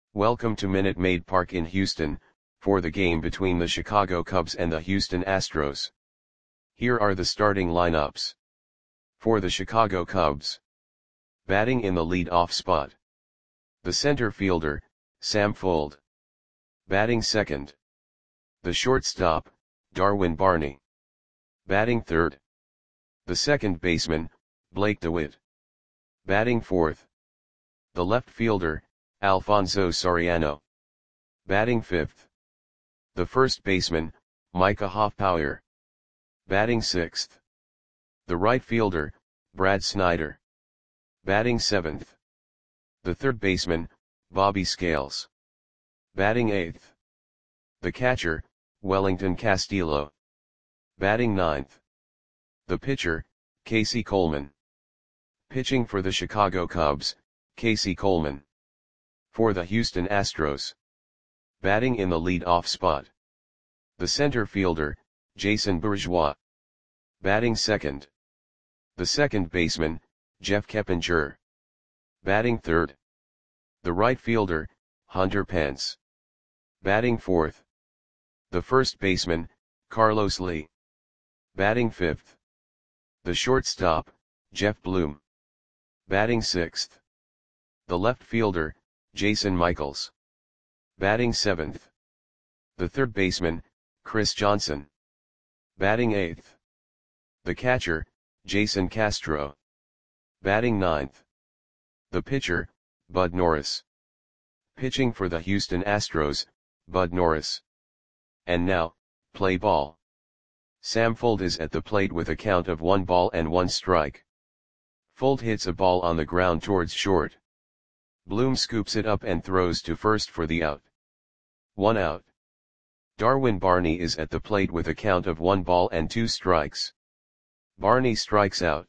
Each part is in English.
Welcome to Minute Maid Park in Houston, for the game between the Chicago Cubs and the Houston Astros. Here are the starting lineups. For the Chicago Cubs. Batting in the lead-off spot. The center fielder, Sam Fuld. Batting second. The shortstop, Darwin Barney. Batting third. The second baseman, Blake DeWitt. Batting fourth. The left fielder, Alfonso Soriano. Batting fifth. The first baseman, Micah Hoffpauir. Batting sixth. The right fielder, Brad Snyder. Batting seventh. The third baseman, Bobby Scales. Batting eighth. The catcher, Wellington Castillo. Batting ninth. The pitcher, Casey Coleman. Pitching for the Chicago Cubs, Casey Coleman. For the Houston Astros. Batting in the lead-off spot. The center fielder, Jason Bourgeois. Batting second. The second baseman, Jeff Keppinger. Batting third. The right fielder, Hunter Pence. Batting fourth. The first baseman, Carlos Lee. Batting fifth. The shortstop, Jeff Bloom. Batting sixth. The left fielder, Jason Michaels. Batting seventh. The third baseman, Chris Johnson. Batting eighth. The catcher, Jason Castro. Batting ninth. The pitcher, Bud Norris. Pitching for the Houston Astros, Bud Norris. And now, play ball. Sam Fuld is at the plate with a count of 1 ball and 1 strike. Fuld hits a ball on the ground towards short. Bloom scoops it up and throws to first for the out. 1 out. Darwin Barney is at the plate with a count of 1 ball and 2 strikes. Barney strikes out.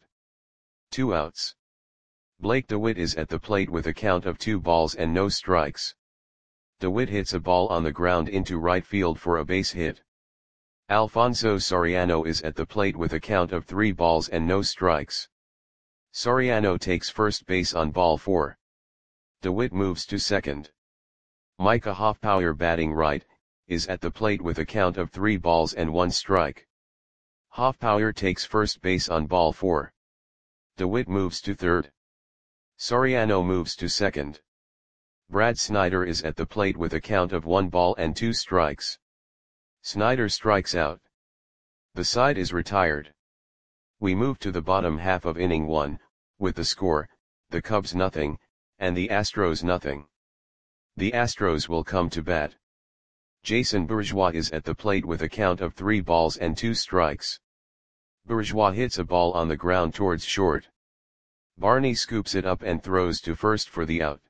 2 outs. Blake DeWitt is at the plate with a count of 2 balls and no strikes. DeWitt hits a ball on the ground into right field for a base hit. Alfonso Soriano is at the plate with a count of 3 balls and no strikes. Soriano takes first base on ball 4. DeWitt moves to second. Micah Hoffpauir, batting right, is at the plate with a count of 3 balls and 1 strike. Hoffpauir takes first base on ball 4. DeWitt moves to third. Soriano moves to second. Brad Snyder is at the plate with a count of 1 ball and 2 strikes. Snyder strikes out. The side is retired. We move to the bottom half of inning 1, with the score, the Cubs nothing, and the Astros nothing. The Astros will come to bat. Jason Bourgeois is at the plate with a count of 3 balls and 2 strikes. Bourgeois hits a ball on the ground towards short. Barney scoops it up and throws to first for the out.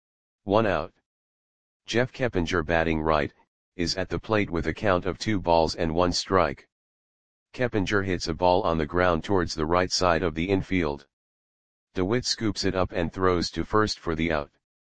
1 out. Jeff Keppinger, batting right, is at the plate with a count of 2 balls and 1 strike. Keppinger hits a ball on the ground towards the right side of the infield. DeWitt scoops it up and throws to first for the out.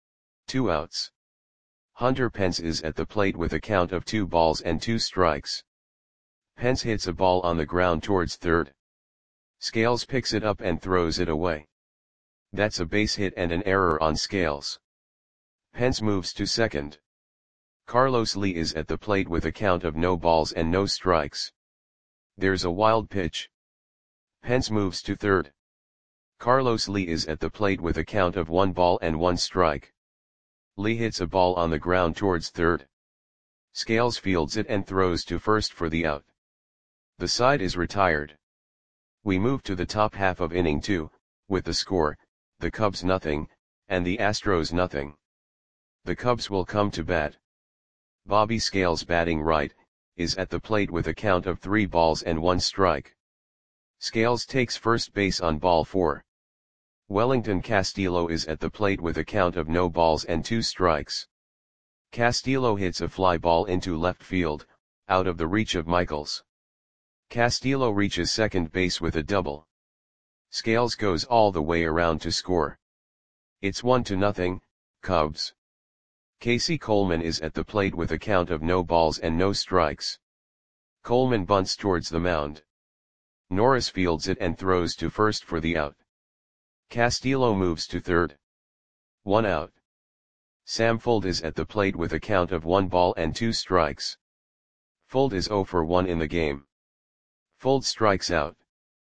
2 outs. Hunter Pence is at the plate with a count of 2 balls and 2 strikes. Pence hits a ball on the ground towards third. Scales picks it up and throws it away. That's a base hit and an error on Scales. Pence moves to second. Carlos Lee is at the plate with a count of no balls and no strikes. There's a wild pitch. Pence moves to third. Carlos Lee is at the plate with a count of 1 ball and 1 strike. Lee hits a ball on the ground towards third. Scales fields it and throws to first for the out. The side is retired. We move to the top half of inning 2, with the score, the Cubs nothing, and the Astros nothing. The Cubs will come to bat. Bobby Scales, batting right, is at the plate with a count of 3 balls and 1 strike. Scales takes first base on ball 4. Wellington Castillo is at the plate with a count of no balls and 2 strikes. Castillo hits a fly ball into left field, out of the reach of Michaels. Castillo reaches second base with a double. Scales goes all the way around to score. It's 1-0, Cubs. Casey Coleman is at the plate with a count of no balls and no strikes. Coleman bunts towards the mound. Norris fields it and throws to first for the out. Castillo moves to third. 1 out. Sam Fuld is at the plate with a count of 1 ball and 2 strikes. Fuld is 0 for 1 in the game. Fuld strikes out.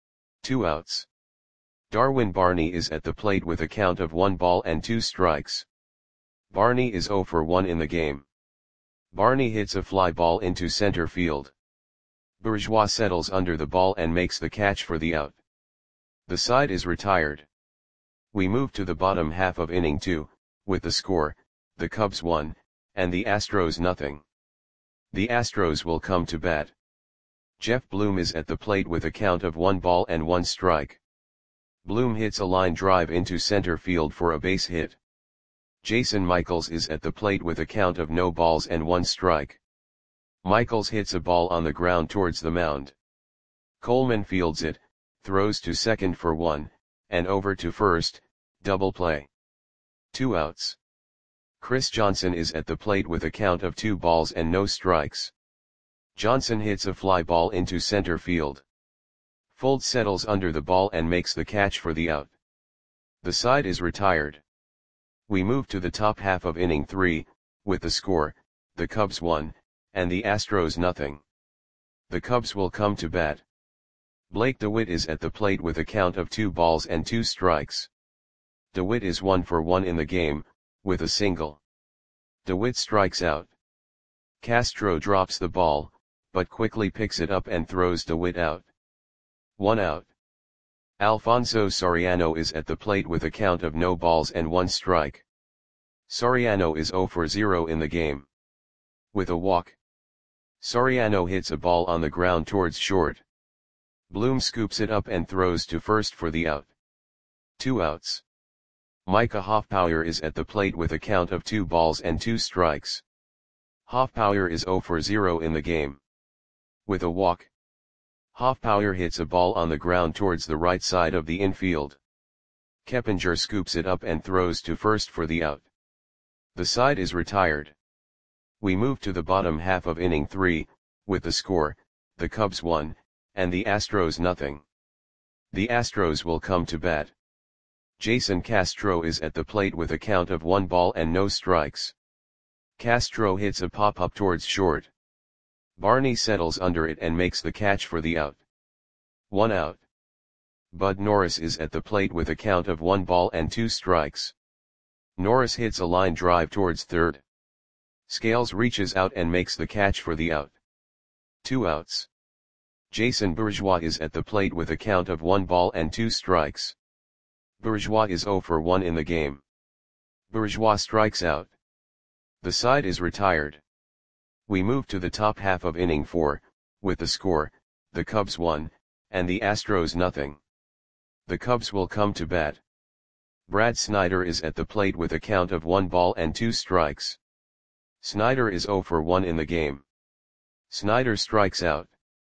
2 outs. Darwin Barney is at the plate with a count of 1 ball and 2 strikes. Barney is 0 for 1 in the game. Barney hits a fly ball into center field. Bourgeois settles under the ball and makes the catch for the out. The side is retired. We move to the bottom half of inning 2, with the score, the Cubs 1, and the Astros nothing. The Astros will come to bat. Jeff Bloom is at the plate with a count of 1 ball and 1 strike. Bloom hits a line drive into center field for a base hit. Jason Michaels is at the plate with a count of no balls and 1 strike. Michaels hits a ball on the ground towards the mound. Coleman fields it, throws to second for 1, and over to first, double play. 2 outs. Chris Johnson is at the plate with a count of 2 balls and no strikes. Johnson hits a fly ball into center field. Fuld settles under the ball and makes the catch for the out. The side is retired. We move to the top half of inning 3, with the score, the Cubs 1, and the Astros nothing. The Cubs will come to bat. Blake DeWitt is at the plate with a count of 2 balls and 2 strikes. DeWitt is 1 for 1 in the game, with a single. DeWitt strikes out. Castro drops the ball, but quickly picks it up and throws DeWitt out. 1 out. Alfonso Soriano is at the plate with a count of no balls and 1 strike. Soriano is 0 for 0 in the game. With a walk. Soriano hits a ball on the ground towards short. Bloom scoops it up and throws to first for the out. 2 outs. Micah Hoffpauir is at the plate with a count of 2 balls and 2 strikes. Hoffpauir is 0 for 0 in the game. With a walk. Hoffpauir hits a ball on the ground towards the right side of the infield. Keppinger scoops it up and throws to first for the out. The side is retired. We move to the bottom half of inning 3, with the score, the Cubs 1, and the Astros nothing. The Astros will come to bat. Jason Castro is at the plate with a count of 1 ball and no strikes. Castro hits a pop-up towards short. Barney settles under it and makes the catch for the out. 1 out. Bud Norris is at the plate with a count of 1 ball and 2 strikes. Norris hits a line drive towards third. Scales reaches out and makes the catch for the out. 2 outs. Jason Bourgeois is at the plate with a count of 1 ball and 2 strikes. Bourgeois is 0 for 1 in the game. Bourgeois strikes out. The side is retired. We move to the top half of inning 4, with the score, the Cubs 1, and the Astros nothing. The Cubs will come to bat. Brad Snyder is at the plate with a count of 1 ball and 2 strikes. Snyder is 0 for 1 in the game. Snyder strikes out.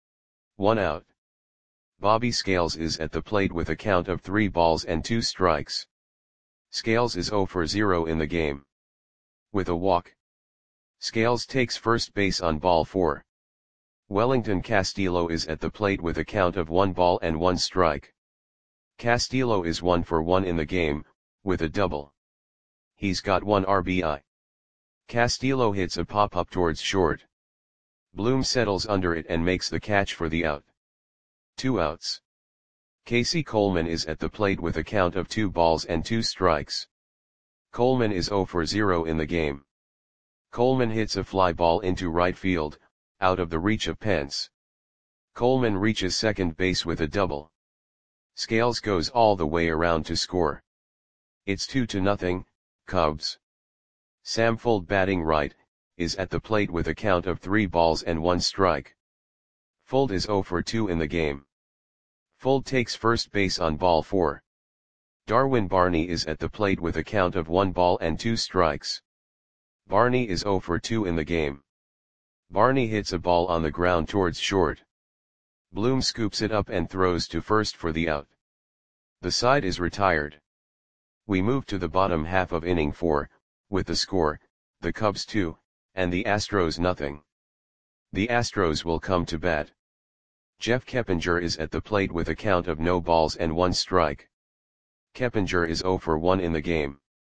1 out. Bobby Scales is at the plate with a count of 3 balls and 2 strikes. Scales is 0 for 0 in the game. With a walk. Scales takes first base on ball 4. Wellington Castillo is at the plate with a count of 1 ball and 1 strike. Castillo is 1 for 1 in the game, with a double. He's got 1 RBI. Castillo hits a pop-up towards short. Bloom settles under it and makes the catch for the out. 2 outs. Casey Coleman is at the plate with a count of 2 balls and 2 strikes. Coleman is 0 for 0 in the game. Coleman hits a fly ball into right field, out of the reach of Pence. Coleman reaches second base with a double. Scales goes all the way around to score. It's 2-0, Cubs. Sam Fuld, batting right, is at the plate with a count of 3 balls and 1 strike. Fuld is 0 for 2 in the game. Fuld takes first base on ball 4. Darwin Barney is at the plate with a count of 1 ball and 2 strikes. Barney is 0 for 2 in the game. Barney hits a ball on the ground towards short. Bloom scoops it up and throws to first for the out. The side is retired. We move to the bottom half of inning 4, with the score, the Cubs 2, and the Astros nothing. The Astros will come to bat. Jeff Keppinger is at the plate with a count of no balls and 1 strike. Keppinger is 0 for 1 in the game.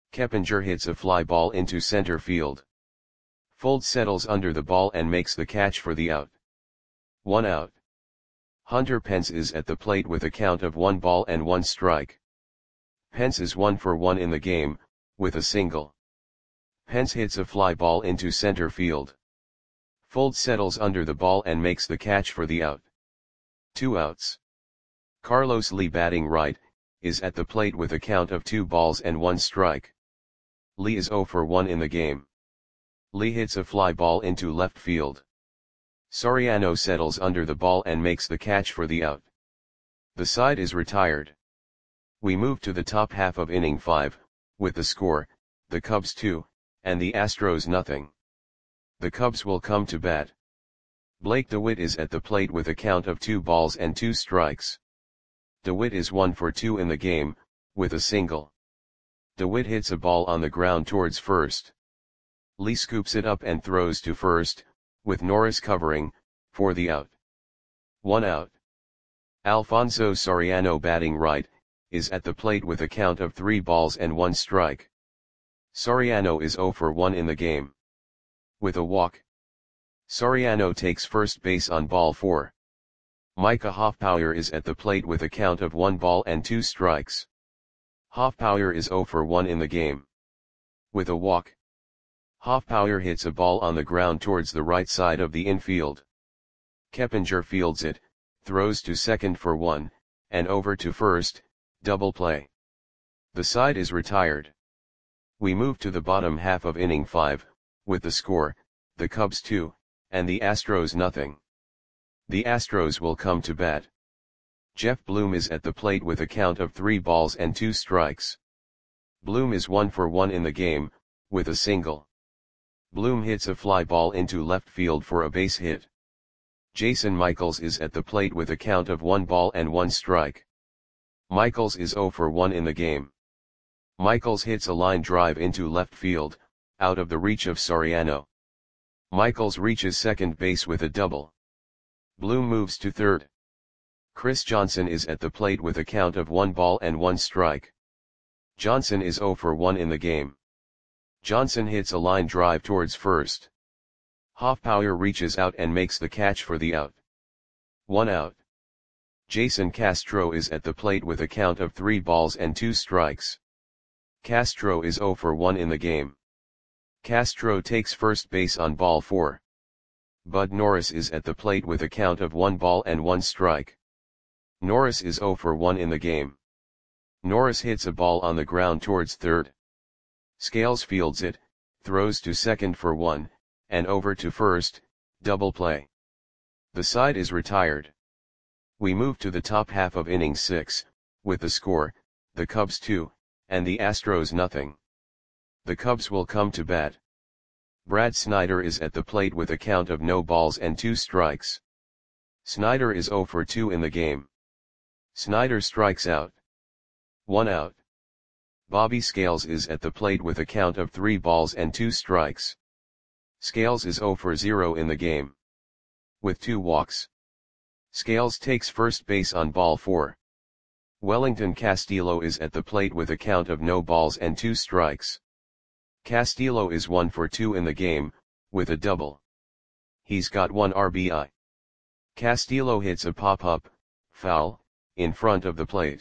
Keppinger hits a fly ball into center field. Fold settles under the ball and makes the catch for the out. 1 out. Hunter Pence is at the plate with a count of 1 ball and 1 strike. Pence is 1 for 1 in the game, with a single. Pence hits a fly ball into center field. Fold settles under the ball and makes the catch for the out. 2 outs. Carlos Lee, batting right, is at the plate with a count of 2 balls and 1 strike. Lee is 0 for 1 in the game. Lee hits a fly ball into left field. Soriano settles under the ball and makes the catch for the out. The side is retired. We move to the top half of inning 5, with the score, the Cubs 2, and the Astros nothing. The Cubs will come to bat. Blake DeWitt is at the plate with a count of 2 balls and 2 strikes. DeWitt is 1 for 2 in the game, with a single. DeWitt hits a ball on the ground towards first. Lee scoops it up and throws to first, with Norris covering, for the out. 1 out. Alfonso Soriano, batting right, is at the plate with a count of 3 balls and 1 strike. Soriano is 0 for 1 in the game. With a walk. Soriano takes first base on ball 4. Micah Hoffpauir is at the plate with a count of 1 ball and 2 strikes. Hoffpauir is 0 for 1 in the game. With a walk. Hoffpauir hits a ball on the ground towards the right side of the infield. Keppinger fields it, throws to second for 1, and over to first, double play. The side is retired. We move to the bottom half of inning 5, with the score, the Cubs 2, and the Astros nothing. The Astros will come to bat. Jeff Bloom is at the plate with a count of 3 balls and 2 strikes. Bloom is 1 for 1 in the game, with a single. Bloom hits a fly ball into left field for a base hit. Jason Michaels is at the plate with a count of 1 ball and 1 strike. Michaels is 0 for 1 in the game. Michaels hits a line drive into left field, out of the reach of Soriano. Michaels reaches second base with a double. Bloom moves to third. Chris Johnson is at the plate with a count of 1 ball and 1 strike. Johnson is 0 for 1 in the game. Johnson hits a line drive towards first. Hoffpauir reaches out and makes the catch for the out. 1 out. Jason Castro is at the plate with a count of 3 balls and 2 strikes. Castro is 0 for 1 in the game. Castro takes first base on ball 4. Bud Norris is at the plate with a count of 1 ball and 1 strike. Norris is 0 for 1 in the game. Norris hits a ball on the ground towards third. Scales fields it, throws to second for 1, and over to first, double play. The side is retired. We move to the top half of inning 6, with the score, the Cubs 2, and the Astros nothing. The Cubs will come to bat. Brad Snyder is at the plate with a count of no balls and 2 strikes. Snyder is 0 for 2 in the game. Snyder strikes out. 1 out. Bobby Scales is at the plate with a count of 3 balls and 2 strikes. Scales is 0 for 0 in the game. With 2 walks. Scales takes first base on ball 4. Wellington Castillo is at the plate with a count of no balls and 2 strikes. Castillo is 1 for 2 in the game, with a double. He's got 1 RBI. Castillo hits a pop-up, foul, in front of the plate.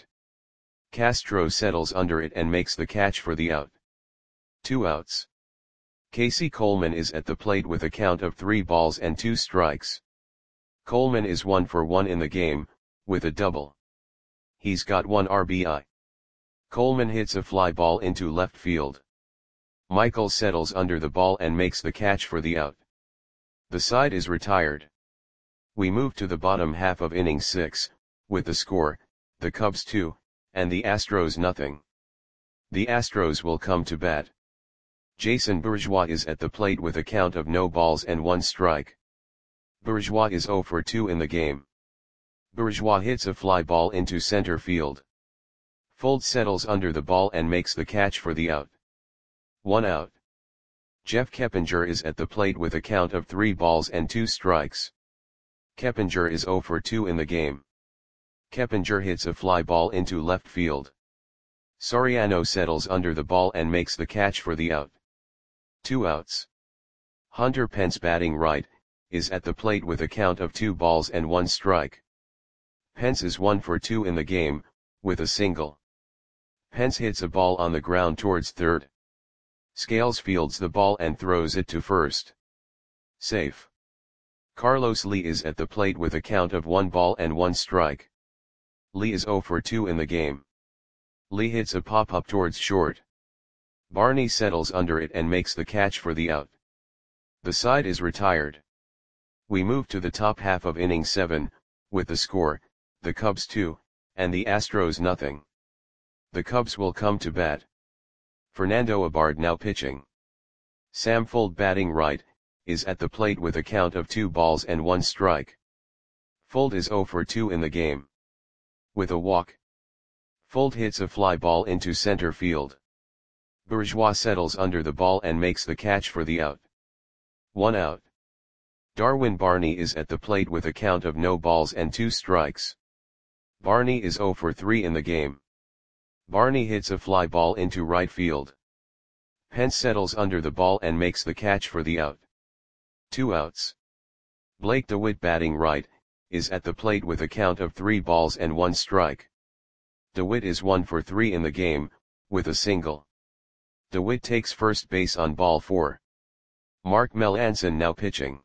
Castro settles under it and makes the catch for the out. 2 outs. Casey Coleman is at the plate with a count of 3 balls and 2 strikes. Coleman is 1 for 1 in the game, with a double. He's got 1 RBI. Coleman hits a fly ball into left field. Michael settles under the ball and makes the catch for the out. The side is retired. We move to the bottom half of inning 6, with the score, the Cubs 2, and the Astros nothing. The Astros will come to bat. Jason Bourgeois is at the plate with a count of no balls and 1 strike. Bourgeois is 0 for 2 in the game. Bourgeois hits a fly ball into center field. Fold settles under the ball and makes the catch for the out. 1 out. Jeff Keppinger is at the plate with a count of 3 balls and 2 strikes. Keppinger is 0 for 2 in the game. Keppinger hits a fly ball into left field. Soriano settles under the ball and makes the catch for the out. 2 outs. Hunter Pence, batting right, is at the plate with a count of 2 balls and 1 strike. Pence is 1 for 2 in the game, with a single. Pence hits a ball on the ground towards third. Scales fields the ball and throws it to first. Safe. Carlos Lee is at the plate with a count of 1 ball and 1 strike. Lee is 0 for 2 in the game. Lee hits a pop-up towards short. Barney settles under it and makes the catch for the out. The side is retired. We move to the top half of inning 7, with the score, the Cubs 2, and the Astros nothing. The Cubs will come to bat. Fernando Abad now pitching. Sam Fuld, batting right, is at the plate with a count of 2 balls and 1 strike. Fuld is 0 for 2 in the game. With a walk. Fuld hits a fly ball into center field. Bourgeois settles under the ball and makes the catch for the out. 1 out. Darwin Barney is at the plate with a count of no balls and 2 strikes. Barney is 0 for 3 in the game. Barney hits a fly ball into right field. Pence settles under the ball and makes the catch for the out. 2 outs. Blake DeWitt, batting right, is at the plate with a count of 3 balls and 1 strike. DeWitt is 1 for 3 in the game, with a single. DeWitt takes first base on ball 4. Mark Melancon now pitching.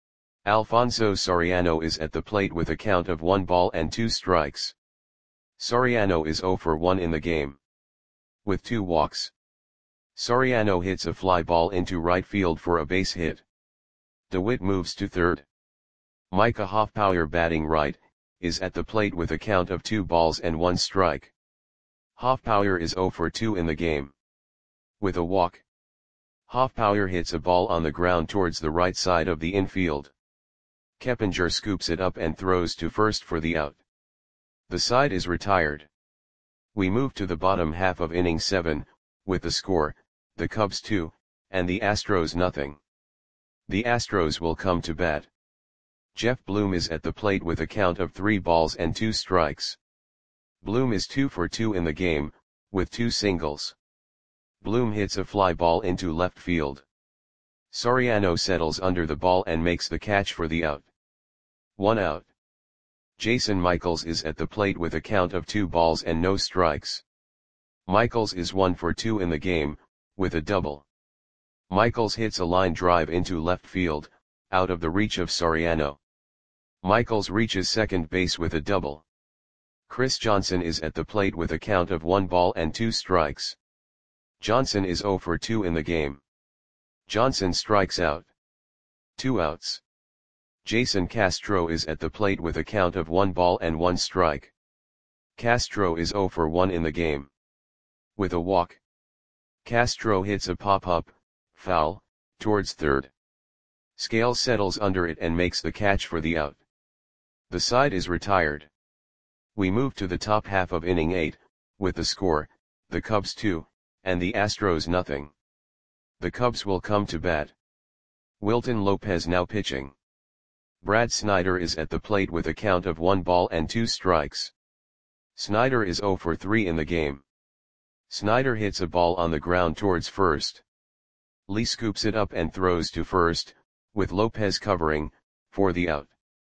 Alfonso Soriano is at the plate with a count of 1 ball and 2 strikes. Soriano is 0 for 1 in the game. With 2 walks. Soriano hits a fly ball into right field for a base hit. DeWitt moves to third. Micah Hoffpauir, batting right, is at the plate with a count of 2 balls and 1 strike. Hoffpauir is 0 for 2 in the game. With a walk. Hoffpauir hits a ball on the ground towards the right side of the infield. Keppinger scoops it up and throws to first for the out. The side is retired. We move to the bottom half of inning 7, with the score, the Cubs 2, and the Astros nothing. The Astros will come to bat. Jeff Bloom is at the plate with a count of 3 balls and 2 strikes. Bloom is 2 for 2 in the game, with 2 singles. Bloom hits a fly ball into left field. Soriano settles under the ball and makes the catch for the out. 1 out. Jason Michaels is at the plate with a count of 2 balls and no strikes. Michaels is 1 for 2 in the game, with a double. Michaels hits a line drive into left field, out of the reach of Soriano. Michaels reaches second base with a double. Chris Johnson is at the plate with a count of 1 ball and 2 strikes. Johnson is 0 for 2 in the game. Johnson strikes out. 2 outs. Jason Castro is at the plate with a count of 1 ball and 1 strike. Castro is 0 for 1 in the game. With a walk. Castro hits a pop-up, foul, towards third. Scales settles under it and makes the catch for the out. The side is retired. We move to the top half of inning 8, with the score, the Cubs 2, and the Astros nothing. The Cubs will come to bat. Wilton Lopez now pitching. Brad Snyder is at the plate with a count of 1 ball and 2 strikes. Snyder is 0 for 3 in the game. Snyder hits a ball on the ground towards first. Lee scoops it up and throws to first, with Lopez covering, for the out.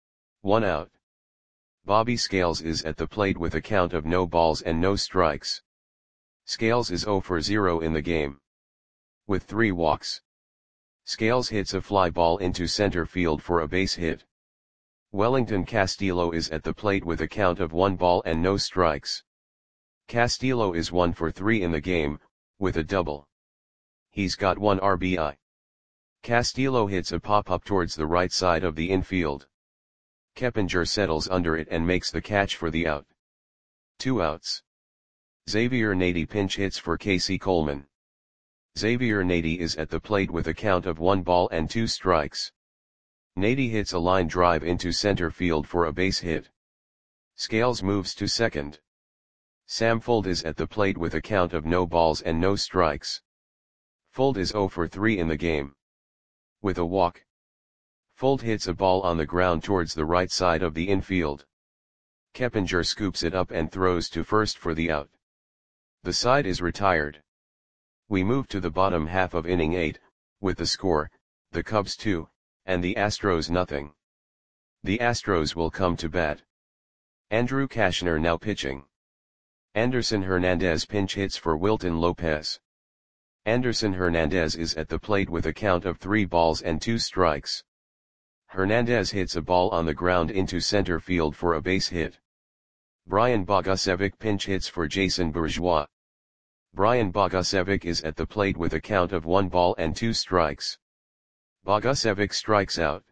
1 out. Bobby Scales is at the plate with a count of no balls and no strikes. Scales is 0 for 0 in the game. With 3 walks. Scales hits a fly ball into center field for a base hit. Wellington Castillo is at the plate with a count of 1 ball and no strikes. Castillo is 1 for 3 in the game, with a double. He's got 1 RBI. Castillo hits a pop-up towards the right side of the infield. Keppinger settles under it and makes the catch for the out. 2 outs. Xavier Nady pinch hits for Casey Coleman. Xavier Nady is at the plate with a count of 1 ball and 2 strikes. Nady hits a line drive into center field for a base hit. Scales moves to second. Sam Fuld is at the plate with a count of no balls and no strikes. Fuld is 0 for 3 in the game. With a walk. Fuld hits a ball on the ground towards the right side of the infield. Keppinger scoops it up and throws to first for the out. The side is retired. We move to the bottom half of inning 8, with the score, the Cubs 2, and the Astros nothing. The Astros will come to bat. Andrew Cashner now pitching. Anderson Hernandez pinch hits for Wilton Lopez. Anderson Hernandez is at the plate with a count of 3 balls and 2 strikes. Hernandez hits a ball on the ground into center field for a base hit. Brian Bogusevic pinch hits for Jason Bourgeois. Brian Bogusevic is at the plate with a count of 1 ball and 2 strikes. Bogusevic strikes out.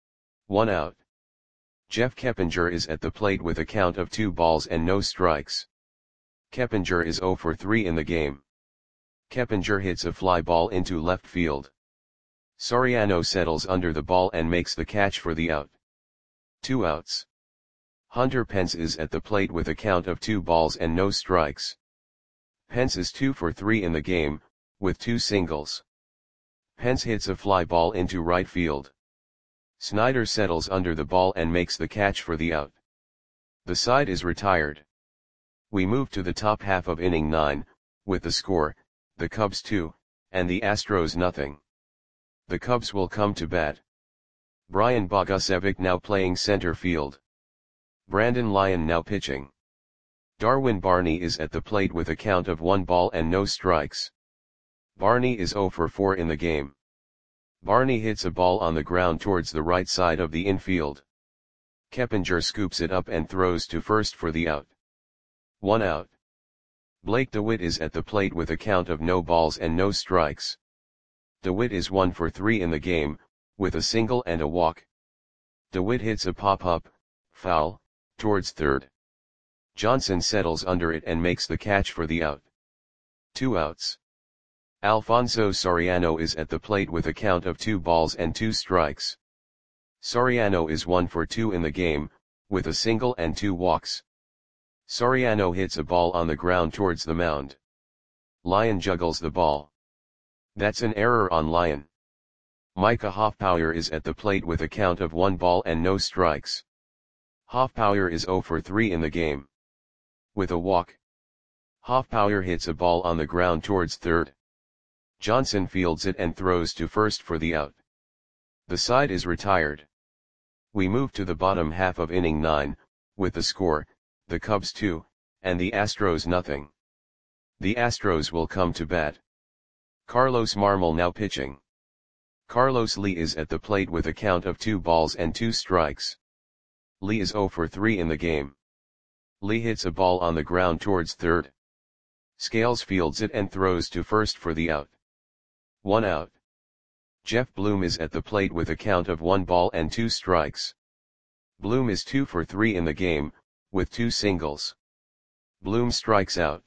1 out. Jeff Keppinger is at the plate with a count of 2 balls and no strikes. Keppinger is 0 for 3 in the game. Keppinger hits a fly ball into left field. Soriano settles under the ball and makes the catch for the out. 2 outs. Hunter Pence is at the plate with a count of 2 balls and no strikes. Pence is 2 for 3 in the game, with 2 singles. Pence hits a fly ball into right field. Snyder settles under the ball and makes the catch for the out. The side is retired. We move to the top half of inning 9, with the score, the Cubs 2, and the Astros nothing. The Cubs will come to bat. Brian Bogusevic now playing center field. Brandon Lyon now pitching. Darwin Barney is at the plate with a count of 1 ball and no strikes. Barney is 0 for 4 in the game. Barney hits a ball on the ground towards the right side of the infield. Keppinger scoops it up and throws to first for the out. 1 out. Blake DeWitt is at the plate with a count of no balls and no strikes. DeWitt is 1 for 3 in the game, with a single and a walk. DeWitt hits a pop-up, foul, towards third. Johnson settles under it and makes the catch for the out. 2 outs. Alfonso Soriano is at the plate with a count of 2 balls and 2 strikes. Soriano is 1 for 2 in the game, with a single and 2 walks. Soriano hits a ball on the ground towards the mound. Lyon juggles the ball. That's an error on Lyon. Micah Hoffpauir is at the plate with a count of 1 ball and no strikes. Hoffpauir is 0 for 3 in the game. With a walk. Hoffpauir hits a ball on the ground towards third. Johnson fields it and throws to first for the out. The side is retired. We move to the bottom half of inning 9, with the score, the Cubs 2, and the Astros nothing. The Astros will come to bat. Carlos Marmol now pitching. Carlos Lee is at the plate with a count of 2 balls and 2 strikes. Lee is 0 for 3 in the game. Lee hits a ball on the ground towards third. Scales fields it and throws to first for the out. 1 out. Jeff Bloom is at the plate with a count of 1 ball and 2 strikes. Bloom is 2 for 3 in the game, with 2 singles. Bloom strikes out.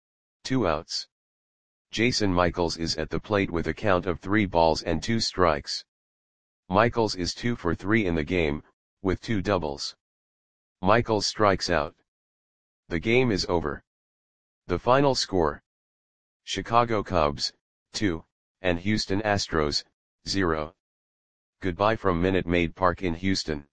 2 outs. Jason Michaels is at the plate with a count of 3 balls and 2 strikes. Michaels is 2 for 3 in the game, with 2 doubles. Michaels strikes out. The game is over. The final score: Chicago Cubs, 2, and Houston Astros, 0. Goodbye from Minute Maid Park in Houston.